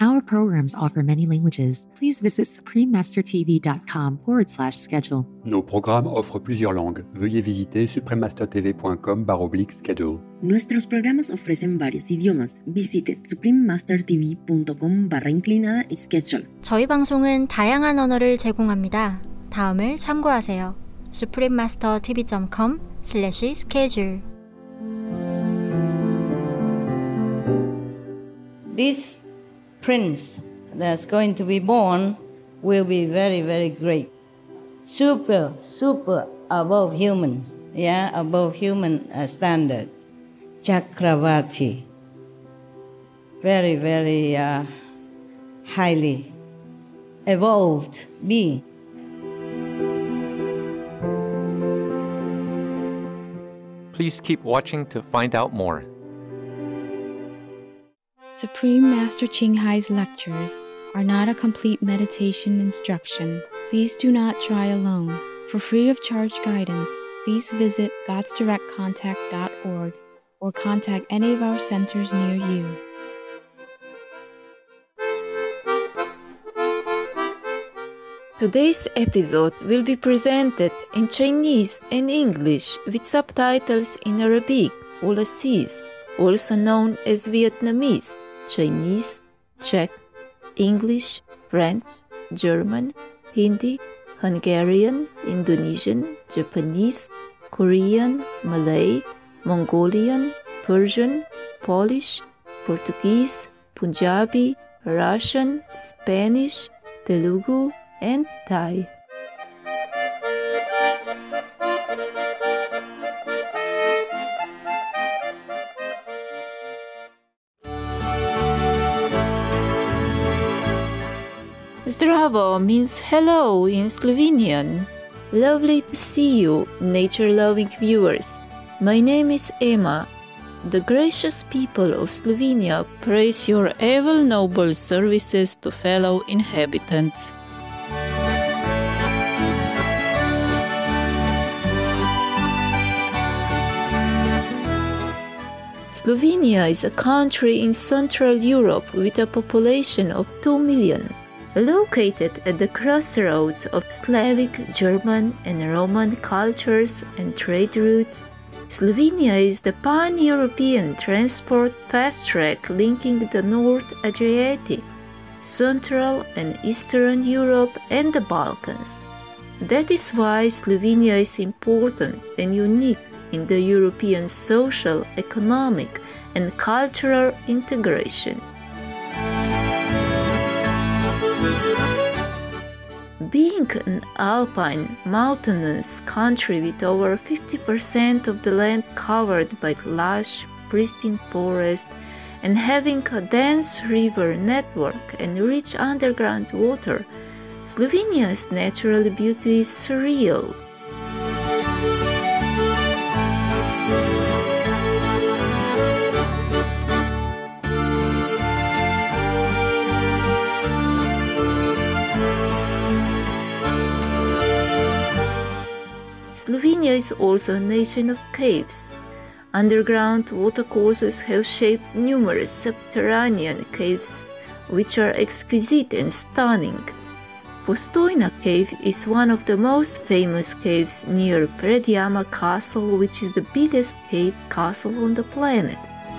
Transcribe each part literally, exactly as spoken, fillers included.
Our programs offer many languages. Please visit suprememastertv.com forward slash schedule. Nos programmes offrent plusieurs langues. Veuillez visiter suprememastertv.com barra oblique schedule. Nuestros programas ofrecen varios idiomas. Visite suprememastertv.com barra inclinada schedule. 저희 방송은 다양한 언어를 제공합니다. 다음을 참고하세요. suprememastertv.com slash schedule. This prince that's going to be born will be very, very great. Super, super above human, yeah, above human uh, standards. Chakravarti. Very, very uh, highly evolved being. Please keep watching to find out more. Supreme Master Ching Hai's lectures are not a complete meditation instruction. Please do not try alone. For free of charge guidance, please visit gods direct contact dot org or contact any of our centers near you. Today's episode will be presented in Chinese and English with subtitles in Arabic or Aziz, also known as Vietnamese, Chinese, Czech, English, French, German, Hindi, Hungarian, Indonesian, Japanese, Korean, Malay, Mongolian, Persian, Polish, Portuguese, Punjabi, Russian, Spanish, Telugu, and Thai. Zdravo means hello in Slovenian. Lovely to see you, nature-loving viewers. My name is Emma. The gracious people of Slovenia praise your ever noble services to fellow inhabitants. Slovenia is a country in Central Europe with a population of two million. Located at the crossroads of Slavic, German, and Roman cultures and trade routes, Slovenia is the pan-European transport fast track linking the North Adriatic, Central and Eastern Europe, and the Balkans. That is why Slovenia is important and unique in the European social, economic, and cultural integration. Being an alpine, mountainous country with over fifty percent of the land covered by lush, pristine forest, and having a dense river network and rich underground water, Slovenia's natural beauty is surreal. Slovenia is also a nation of caves. Underground watercourses have shaped numerous subterranean caves, which are exquisite and stunning. Postojna Cave is one of the most famous caves near Predjama Castle, which is the biggest cave castle on the planet.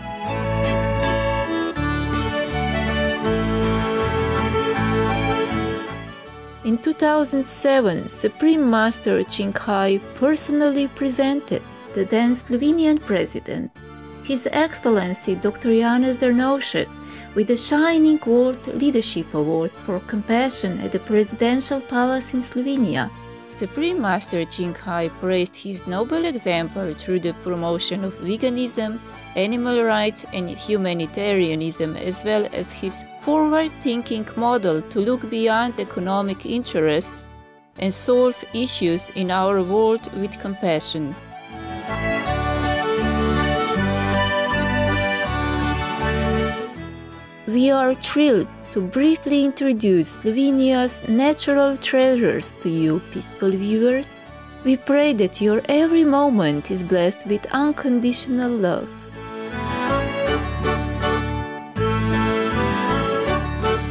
In two thousand seven, Supreme Master Ching Hai personally presented the then Slovenian President, His Excellency Doctor Janez Drnovšek, with the Shining World Leadership Award for Compassion at the Presidential Palace in Slovenia. Supreme Master Ching Hai praised his noble example through the promotion of veganism, animal rights, and humanitarianism, as well as his forward-thinking model to look beyond economic interests and solve issues in our world with compassion. We are thrilled to briefly introduce Slovenia's natural treasures to you, peaceful viewers. We pray that your every moment is blessed with unconditional love.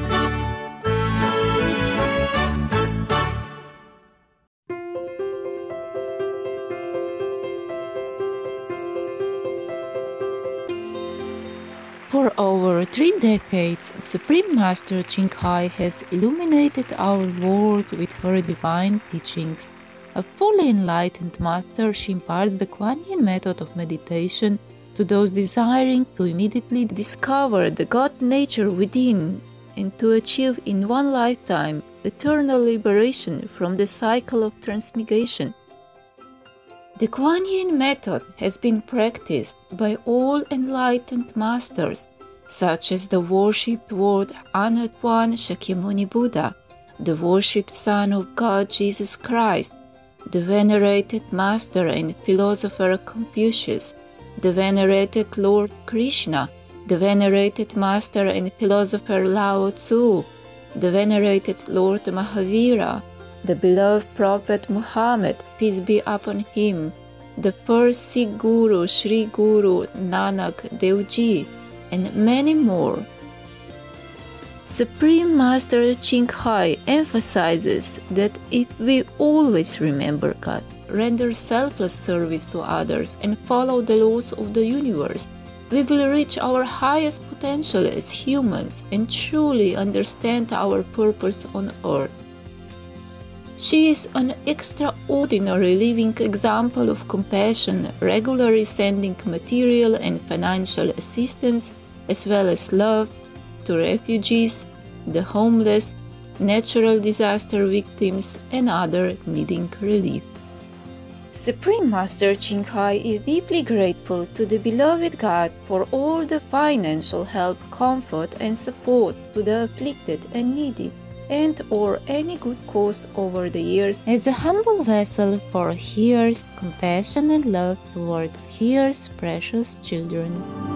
For three decades, Supreme Master Ching Hai has illuminated our world with her divine teachings. A fully enlightened master, she imparts the Kuan Yin method of meditation to those desiring to immediately discover the God nature within and to achieve in one lifetime eternal liberation from the cycle of transmigration. The Kuan Yin method has been practiced by all enlightened masters, such as the worshipped Lord Honored One Shakyamuni Buddha, the worshipped Son of God Jesus Christ, the venerated Master and Philosopher Confucius, the venerated Lord Krishna, the venerated Master and Philosopher Lao Tzu, the venerated Lord Mahavira, the beloved Prophet Muhammad, peace be upon him, the first Sikh Guru Sri Guru Nanak Dev Ji, and many more. Supreme Master Ching Hai emphasizes that if we always remember God, render selfless service to others, and follow the laws of the universe, we will reach our highest potential as humans and truly understand our purpose on earth. She is an extraordinary living example of compassion, regularly sending material and financial assistance, as well as love, to refugees, the homeless, natural disaster victims, and others needing relief. Supreme Master Ching Hai is deeply grateful to the beloved God for all the financial help, comfort, and support to the afflicted and needy, and or any good cause over the years, as a humble vessel for His compassion and love towards His precious children.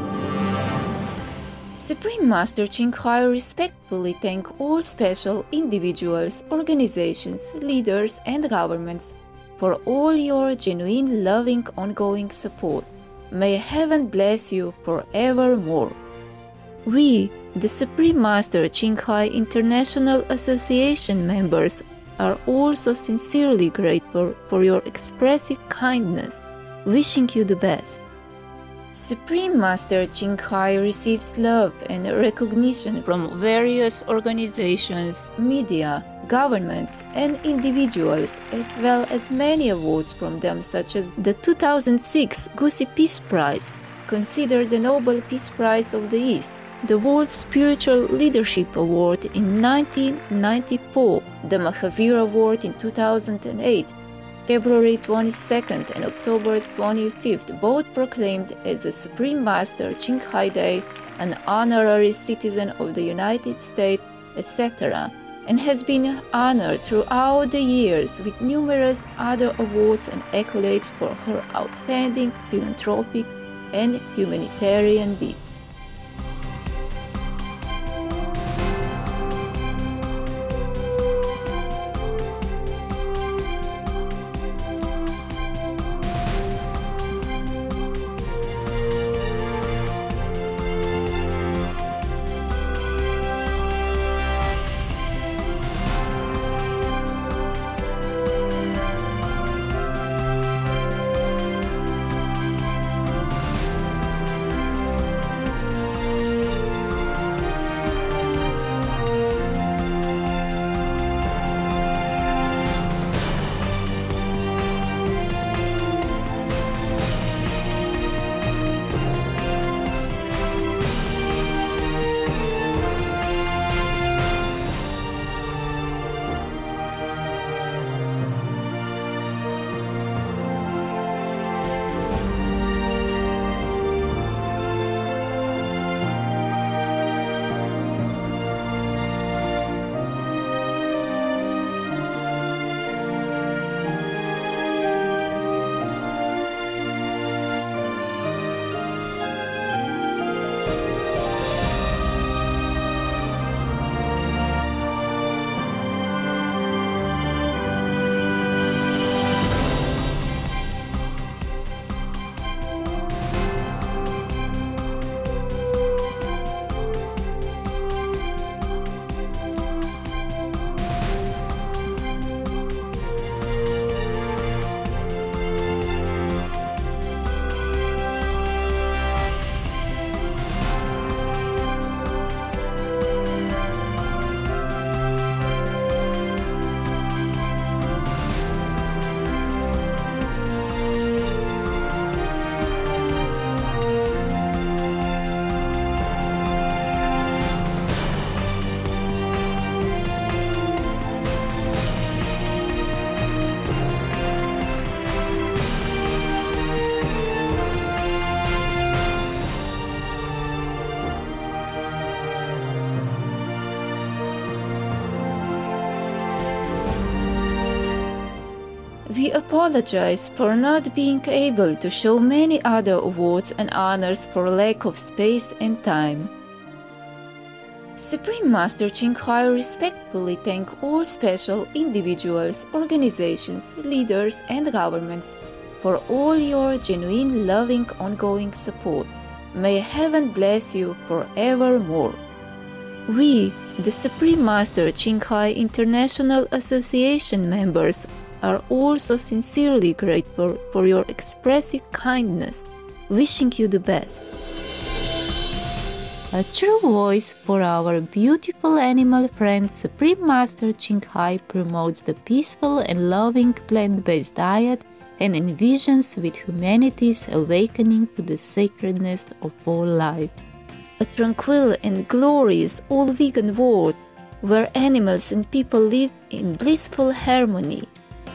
Supreme Master Ching Hai respectfully thanks all special individuals, organizations, leaders, and governments for all your genuine, loving, ongoing support. May Heaven bless you forevermore. We, the Supreme Master Ching Hai International Association members, are also sincerely grateful for your expressive kindness, wishing you the best. Supreme Master Ching Hai receives love and recognition from various organizations, media, governments, and individuals, as well as many awards from them, such as the two thousand six Gusi Peace Prize, considered the Nobel Peace Prize of the East, the World Spiritual Leadership Award in nineteen ninety-four, the Mahavir Award in two thousand eight, February twenty-second and October twenty-fifth, both proclaimed as a Supreme Master Ching Hai Day, an honorary citizen of the United States, et cetera, and has been honored throughout the years with numerous other awards and accolades for her outstanding philanthropic and humanitarian deeds. we apologize for not being able to show many other awards and honors for lack of space and time. Supreme Master Ching Hai respectfully thank all special individuals, organizations, leaders, and governments for all your genuine, loving, ongoing support. May heaven bless you forevermore. We, the Supreme Master Ching Hai International Association members, are also sincerely grateful for your expressive kindness, wishing you the best. A true voice for our beautiful animal friend, Supreme Master Ching Hai promotes the peaceful and loving plant-based diet and envisions with humanity's awakening to the sacredness of all life. A tranquil and glorious all-vegan world where animals and people live in blissful harmony.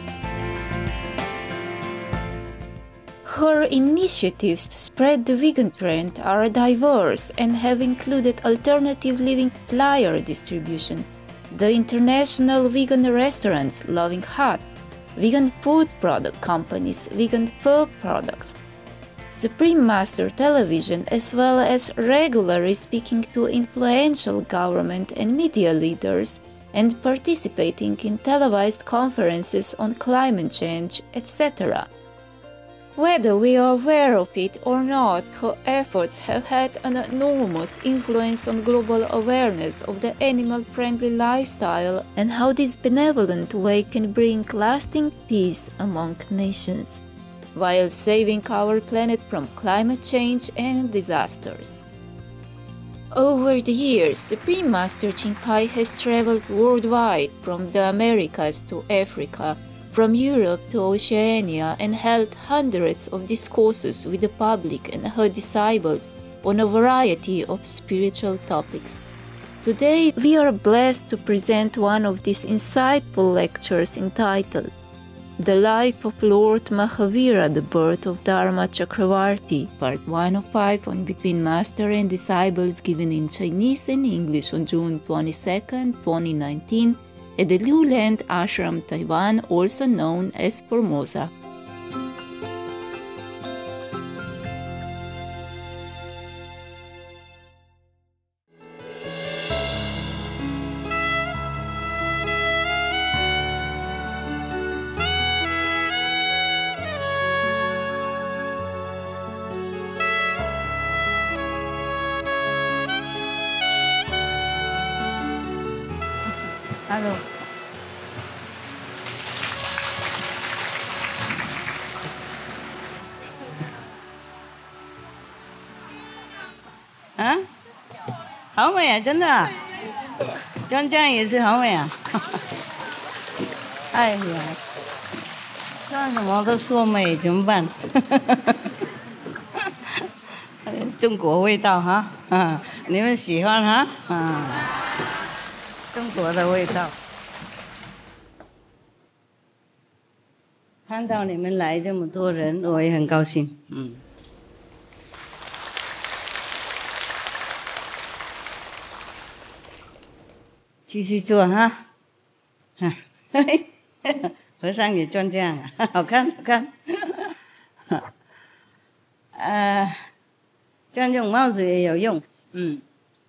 Her initiatives to spread the vegan trend are diverse and have included alternative living flyer distribution, the international vegan restaurants Loving Hut, vegan food product companies, vegan fur products, Supreme Master Television, as well as regularly speaking to influential government and media leaders and participating in televised conferences on climate change, et cetera. Whether we are aware of it or not, her efforts have had an enormous influence on global awareness of the animal-friendly lifestyle and how this benevolent way can bring lasting peace among nations, while saving our planet from climate change and disasters. Over the years, Supreme Master Ching Hai has traveled worldwide, from the Americas to Africa, from Europe to Oceania, and held hundreds of discourses with the public and her disciples on a variety of spiritual topics. Today, we are blessed to present one of these insightful lectures entitled The Life of Lord Mahavira, the Birth of Dharma Chakravarti, Part one of five on Between Master and Disciples, given in Chinese and English on June twenty-second, twenty nineteen, at the Luland Ashram, Taiwan, also known as Formosa. Hello.啊，好美啊，真的啊，专家也是好美啊。哎呀，干什么都说美，怎么办？中国味道哈，啊，你们喜欢哈？啊。中国的味道，看到你们来这么多人，我也很高兴。嗯，继续做哈。哈，和尚也专家啊，好看好看。呃，这样用帽子也有用。嗯。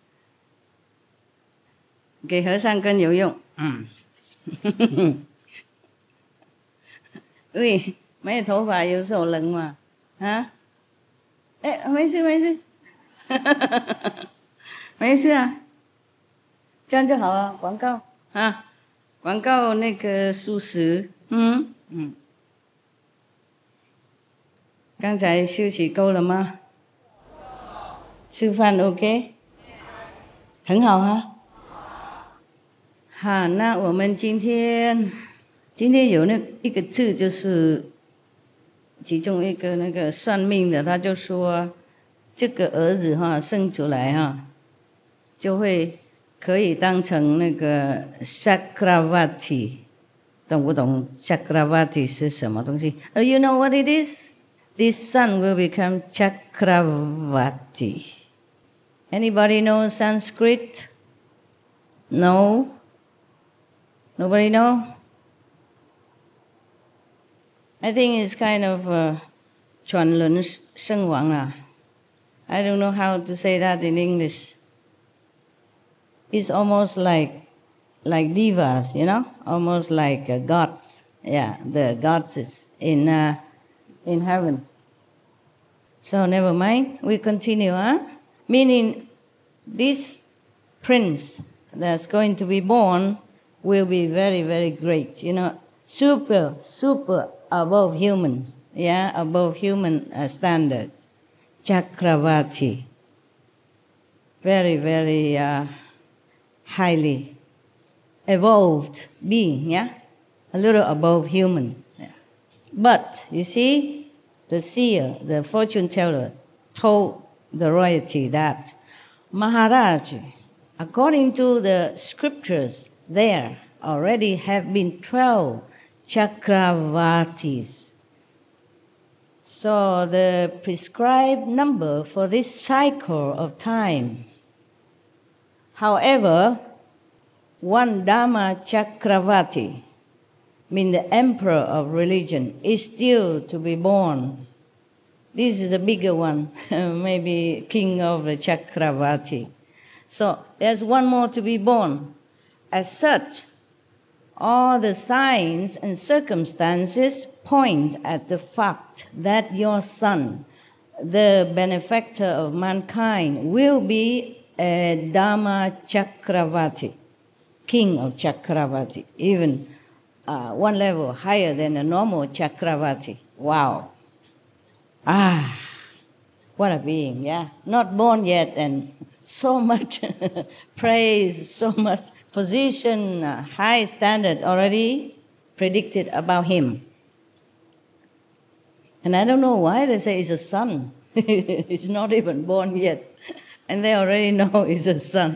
给和尚更有用。嗯。喂，没有头发有手冷嘛？啊？哎，没事没事，没事啊，这样就好啊。广告啊，广告那个素食。嗯嗯。刚才休息够了吗？吃饭 OK？ 很好啊。好，那我们今天今天有那一个字，就是其中一个那个算命的，他就说这个儿子哈生出来哈，就会可以当成那个 Chakravati， 懂不懂 Chakravati 是什么东西？ Oh, you know what it is? This son will become Chakravati. Anybody know Sanskrit? No? Nobody know? I think it's kind of uh, 转轮圣王啊. I don't know how to say that in English. It's almost like like divas, you know, almost like uh, gods. Yeah, the gods in uh, in heaven. So never mind. We continue, huh? Meaning, this prince that's going to be born will be very, very great. You know, super, super above human. Yeah, above human uh, standard. Chakravarti. Very, very uh, highly evolved being, yeah? A little above human. Yeah. But, you see, the seer, the fortune teller, told the royalty that Maharaj, according to the scriptures, there already have been twelve Chakravartis. So the prescribed number for this cycle of time. However, one Dhamma Chakravarti, mean the emperor of religion, is still to be born. This is a bigger one, maybe king of the Chakravarti. So there's one more to be born. As such, all the signs and circumstances point at the fact that your son, the benefactor of mankind, will be a Dhamma Chakravarti, king of Chakravarti, even uh, one level higher than a normal Chakravarti. Wow. Ah, what a being, yeah. Not born yet, and so much praise, so much position, uh, high standard already predicted about him. And I don't know why they say he's a son. He's not even born yet, and they already know he's a son.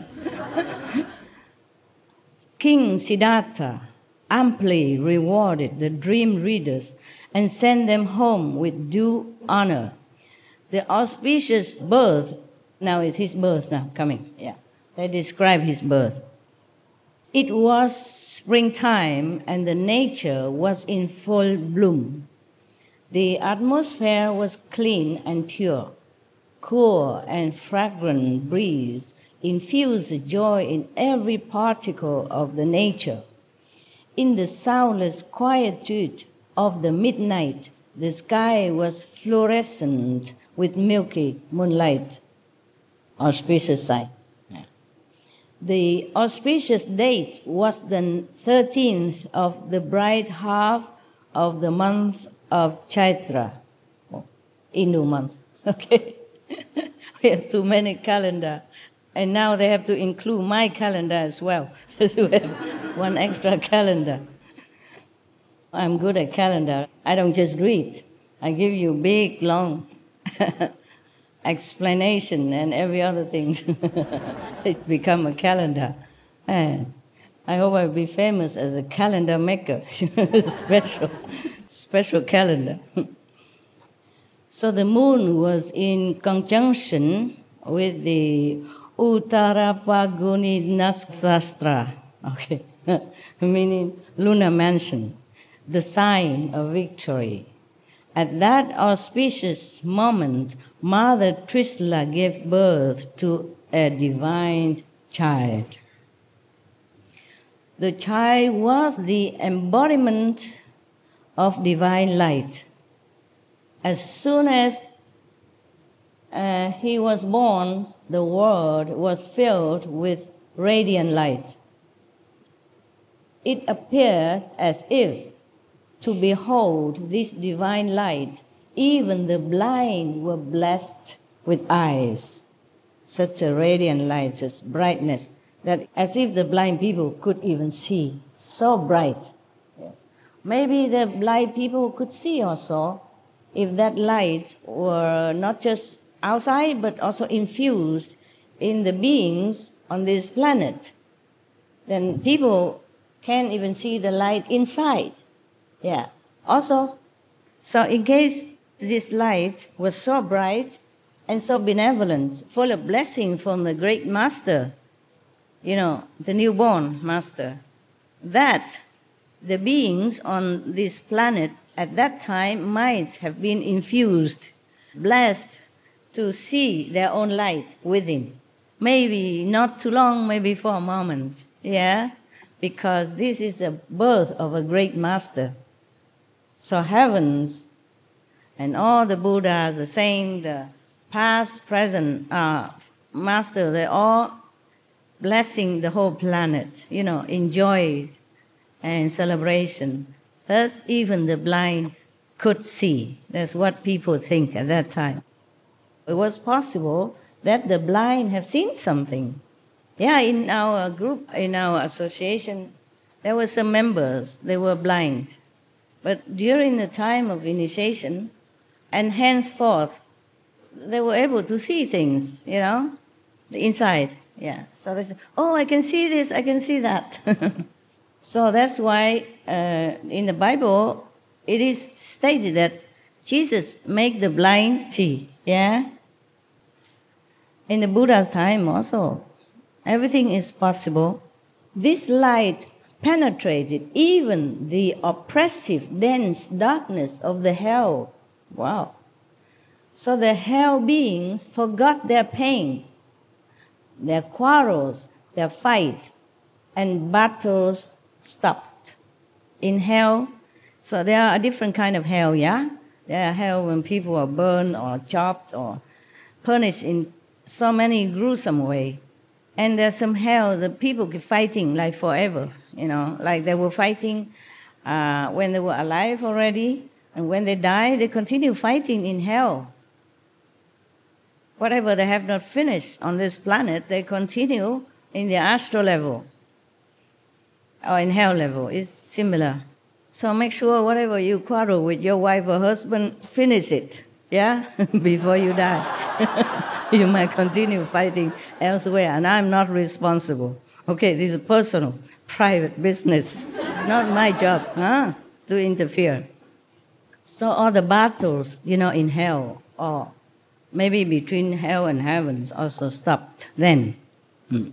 King Siddhartha amply rewarded the dream readers and sent them home with due honor. The auspicious birth, now it's his birth now coming, yeah. They describe his birth. It was springtime and the nature was in full bloom. The atmosphere was clean and pure. Cool and fragrant breeze infused joy in every particle of the nature. In the soundless quietude of the midnight, the sky was fluorescent with milky moonlight. Auspicious sign. Yeah. The auspicious date was the thirteenth of the bright half of the month of Chaitra, oh, Hindu month. Okay, we have too many calendar, and now they have to include my calendar as well. So we have one extra calendar. I'm good at calendar. I don't just read. I give you big, long explanation and every other thing. It become a calendar. And I hope I'll be famous as a calendar maker. Special, special calendar. So the moon was in conjunction with the Uttara Paguni Nakshatra, okay, meaning lunar mansion, the sign of victory. At that auspicious moment, Mother Trisla gave birth to a divine child. The child was the embodiment of divine light. As soon as uh, he was born, the world was filled with radiant light. It appeared as if, to behold this divine light, even the blind were blessed with eyes. Such a radiant light, such brightness, that as if the blind people could even see. So bright. Yes. Maybe the blind people could see also if that light were not just outside, but also infused in the beings on this planet. Then people can't even see the light inside. Yeah. Also, so in case this light was so bright and so benevolent, full of blessing from the great master, you know, the newborn master, that the beings on this planet at that time might have been infused, blessed to see their own light within. Maybe not too long, maybe for a moment, yeah? Because this is the birth of a great master. So heavens and all the Buddhas, the saints, the past, present uh, master, they're all blessing the whole planet, you know, in joy and celebration. Thus, even the blind could see. That's what people think at that time. It was possible that the blind have seen something. Yeah, in our group, in our association, there were some members, they were blind. But during the time of initiation, and henceforth, they were able to see things, you know, the inside. Yeah. So they said, oh, I can see this, I can see that. So that's why uh, in the Bible, it is stated that Jesus make the blind see. Yeah. In the Buddha's time also, everything is possible. This light penetrated even the oppressive, dense darkness of the hell. Wow. So the hell beings forgot their pain, their quarrels, their fight, and battles stopped. In hell, so there are a different kind of hell, yeah? There are hell when people are burned or chopped or punished in so many gruesome ways. And there's some hell that people keep fighting like forever, you know, like they were fighting uh, when they were alive already, and when they die, they continue fighting in hell. Whatever they have not finished on this planet, they continue in the astral level or in hell level. It's similar. So make sure whatever you quarrel with your wife or husband, finish it, yeah, before you die. You might continue fighting elsewhere, and I'm not responsible. Okay, this is personal, private business. It's not my job, huh, to interfere. So all the battles, you know, in hell, or maybe between hell and heavens, also stopped then. Hmm.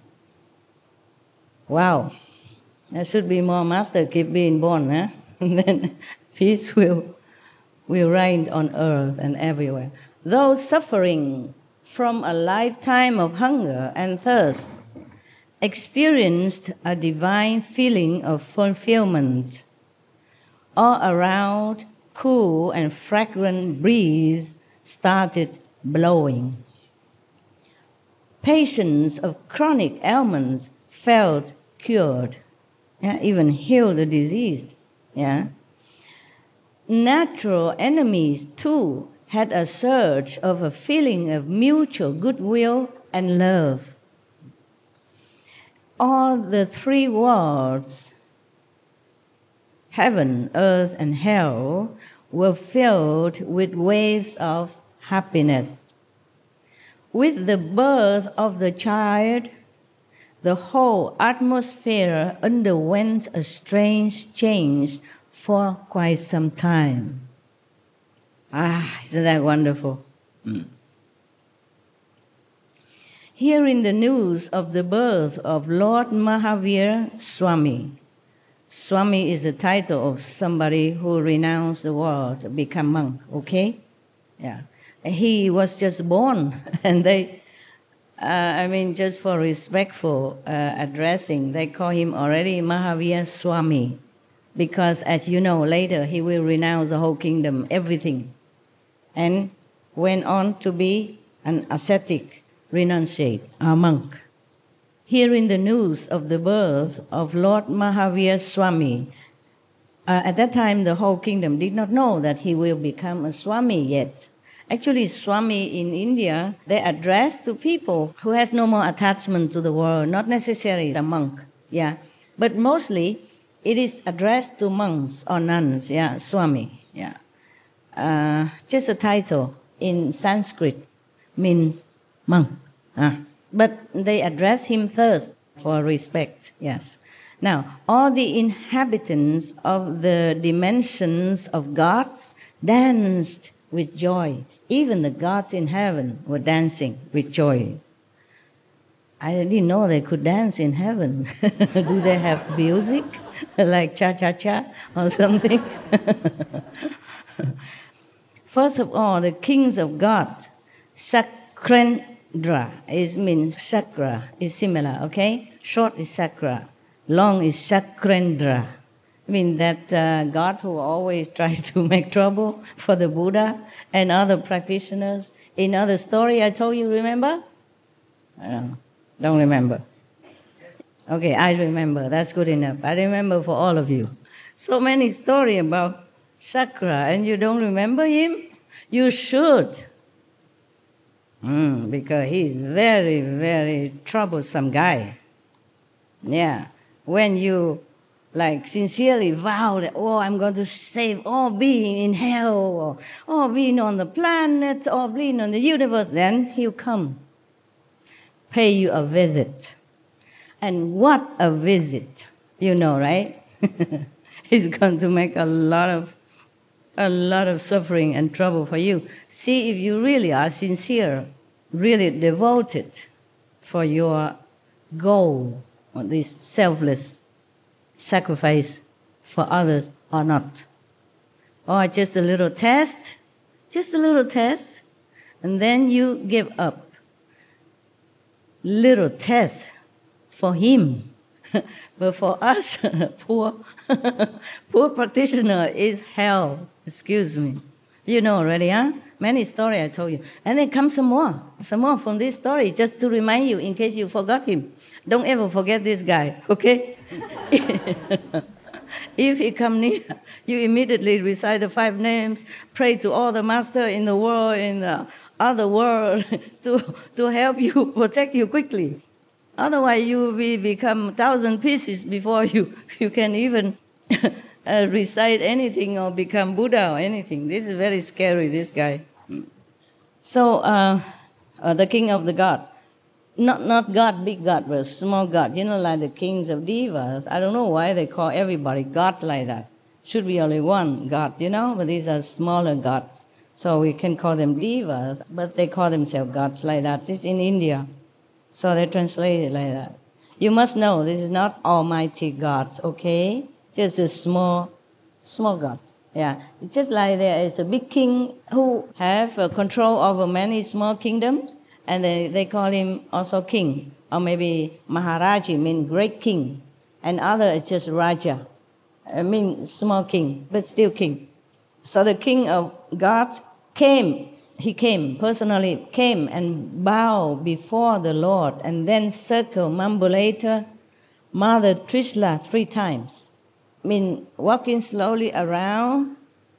Wow. There should be more master keep being born, huh? And then peace will, will reign on earth and everywhere. Those suffering from a lifetime of hunger and thirst experienced a divine feeling of fulfillment. All around, cool and fragrant breeze started blowing. Patients of chronic ailments felt cured, yeah, even healed the diseased. Yeah. Natural enemies too had a surge of a feeling of mutual goodwill and love. All the three worlds, heaven, earth, and hell, were filled with waves of happiness. With the birth of the child, the whole atmosphere underwent a strange change for quite some time. Ah, isn't that wonderful? Mm. Hearing the news of the birth of Lord Mahavir Swami. Swami is the title of somebody who renounced the world to become monk, okay? Yeah. He was just born, and they, uh, I mean, just for respectful uh, addressing, they call him already Mahavir Swami, because as you know, later he will renounce the whole kingdom, everything, and went on to be an ascetic renunciate, a monk. Hearing the news of the birth of Lord Mahavir Swami, uh, at that time the whole kingdom did not know that he will become a Swami yet. Actually, Swami in India, they address to people who has no more attachment to the world, not necessarily a monk, yeah. But mostly, it is addressed to monks or nuns, yeah, Swami, yeah. Uh, just a title in Sanskrit means monk. Ah. But they address him first for respect, yes. Now, all the inhabitants of the dimensions of gods danced with joy. Even the gods in heaven were dancing with joy. I didn't know they could dance in heaven. Do they have music like cha-cha-cha or something? First of all, the kings of God, Sakrendra, is means Sakra, is similar, okay? Short is Sakra, long is Sakrendra. I mean that uh, God who always tries to make trouble for the Buddha and other practitioners. In other story I told you, remember? I don't know. Don't remember. Okay, I remember. That's good enough. I remember for all of you. So many stories about Sakra, and you don't remember him? You should. Mm, because he's very, very troublesome guy. Yeah. When you like sincerely vow that, oh, I'm going to save all being in hell, or all being on the planet, or being on the universe, then he'll come, pay you a visit. And what a visit, you know, right? He's going to make a lot of a lot of suffering and trouble for you. See if you really are sincere, really devoted for your goal, or this selfless sacrifice for others or not. Or just a little test, just a little test, and then you give up. Little test for him. But for us, poor, poor practitioner is hell. Excuse me. You know already, huh? Many stories I told you. And then come some more, some more from this story, just to remind you in case you forgot him. Don't ever forget this guy, okay? If he come near, you immediately recite the five names, pray to all the master in the world, in the other world, to, to help you, protect you quickly. Otherwise, you will become a thousand pieces before you, you can even uh, recite anything or become Buddha or anything. This is very scary, this guy. So, uh, uh, the king of the gods. Not not God, big God, but small God. You know, like the kings of Devas. I don't know why they call everybody God like that. Should be only one God, you know, but these are smaller gods. So we can call them Devas, but they call themselves gods like that. It's in India. So they translate it like that. You must know this is not Almighty God, okay? Just a small, small God. Yeah, it's just like there is a big king who have uh, control over many small kingdoms, and they, they call him also king, or maybe Maharaji, mean great king, and other is just Raja, I mean small king, but still king. So the king of God came, he came, personally came and bowed before the Lord, and then circumambulated Mother Trisla three times. I mean, walking slowly around,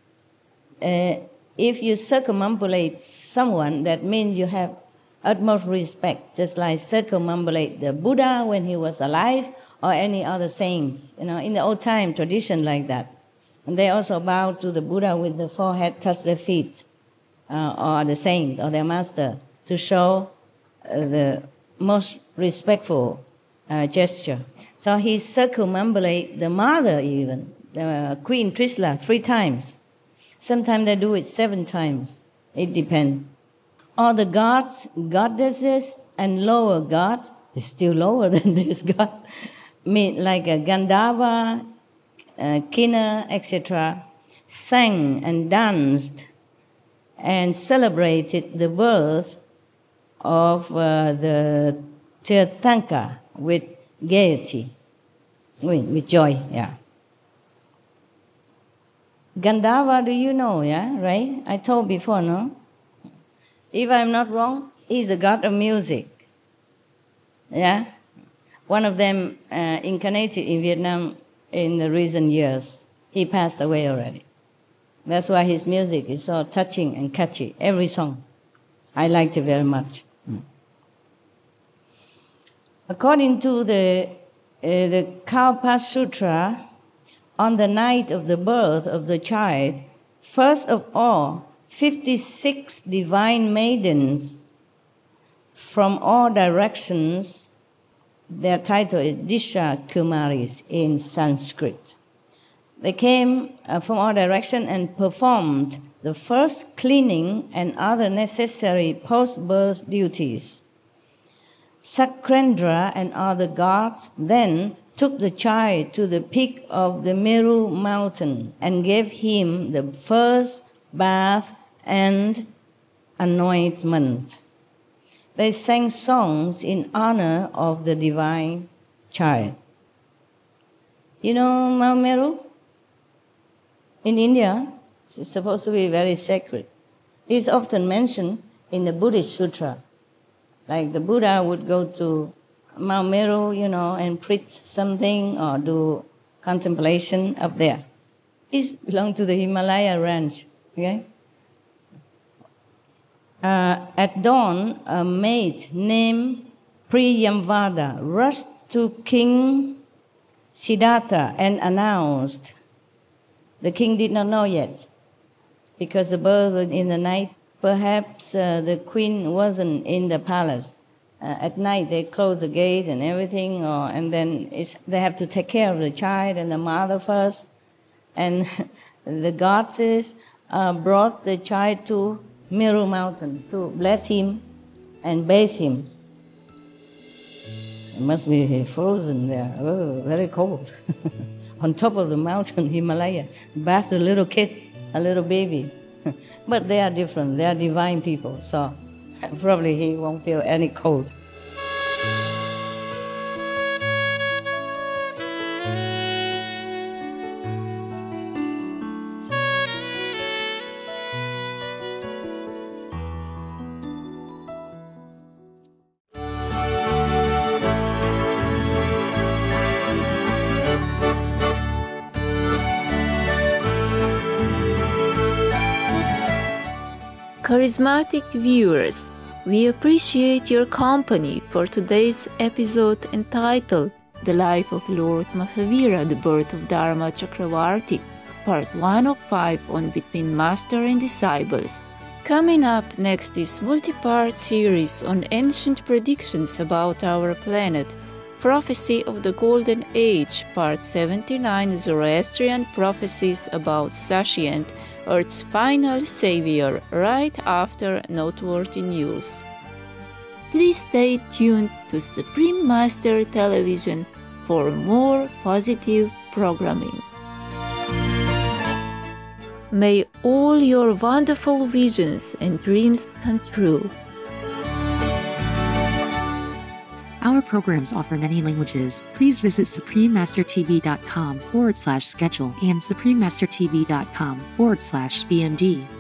uh, if you circumambulate someone, that means you have utmost respect, just like circumambulate the Buddha when he was alive, or any other saints. You know, in the old time tradition like that. And they also bow to the Buddha with the forehead, touch their feet, uh, or the saint or their master, to show uh, the most respectful uh, gesture. So he circumambulate the mother even, the Queen Trisla, three times. Sometimes they do it seven times. It depends. All the gods, goddesses, and lower gods, is still lower than this god, mean like a Gandharva, uh, Kinna, et cetera, sang and danced and celebrated the birth of uh, the Tirthanka with gaiety, with, with joy, yeah. Gandharva, do you know, yeah, right? I told before, no? If I'm not wrong, he's a god of music. Yeah? One of them uh, incarnated in Vietnam in the recent years. He passed away already. That's why his music is so touching and catchy, every song. I liked it very much. Mm. According to the, uh, the Kalpa Sutra, on the night of the birth of the child, first of all, fifty-six divine maidens from all directions, their title is Disha Kumaris in Sanskrit. They came uh, from all directions and performed the first cleaning and other necessary post-birth duties. Sakrendra and other gods then took the child to the peak of the Meru mountain and gave him the first bath and anointment. They sang songs in honor of the divine child. You know Mount Meru? In India, it's supposed to be very sacred. It's often mentioned in the Buddhist Sutra. Like the Buddha would go to Mount Meru, you know, and preach something or do contemplation up there. It belongs to the Himalaya range, okay? Uh, at dawn, a maid named Priyamvada rushed to King Siddhartha and announced. The king did not know yet because the birth was in the night. Perhaps uh, the queen wasn't in the palace. Uh, at night they close the gate and everything, or, and then it's, they have to take care of the child and the mother first. And the goddess uh, brought the child to Meru mountain to bless him and bathe him. It must be frozen there, oh, very cold. On top of the mountain, Himalaya, bath a little kid, a little baby. But they are different, they are divine people, so probably he won't feel any cold. Charismatic viewers, we appreciate your company for today's episode entitled The Life of Lord Mahavira, the Birth of Dharma Chakravarti, Part one of five on Between Master and Disciples. Coming up next is multi-part series on ancient predictions about our planet, Prophecy of the Golden Age, Part seventy-nine, Zoroastrian Prophecies about Sashient, Earth's final savior, right after noteworthy news. Please stay tuned to Supreme Master Television for more positive programming. May all your wonderful visions and dreams come true. Our programs offer many languages. Please visit suprememastertv.com forward slash schedule and suprememastertv.com forward slash BMD.